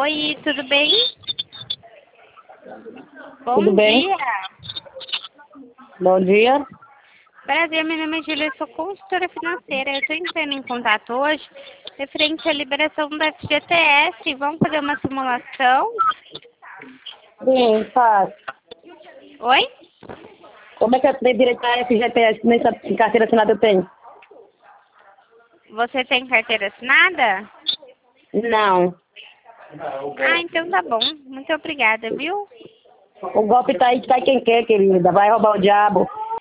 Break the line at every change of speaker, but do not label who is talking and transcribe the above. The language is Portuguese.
Oi, tudo bem?
Tudo bem?
Dia.
Bom dia.
Prazer, meu nome é Júlia, eu sou consultora financeira. Eu estou entrando em contato hoje referente à liberação do FGTS. Vamos fazer uma simulação?
Sim, faz.
Oi?
Como é que eu tenho direito a FGTS? Nem sabe que carteira assinada eu tenho.
Você tem carteira assinada?
Não.
Ah, então tá bom. Muito obrigada, viu?
O golpe tá aí, cai quem quer, querida. Vai roubar o diabo.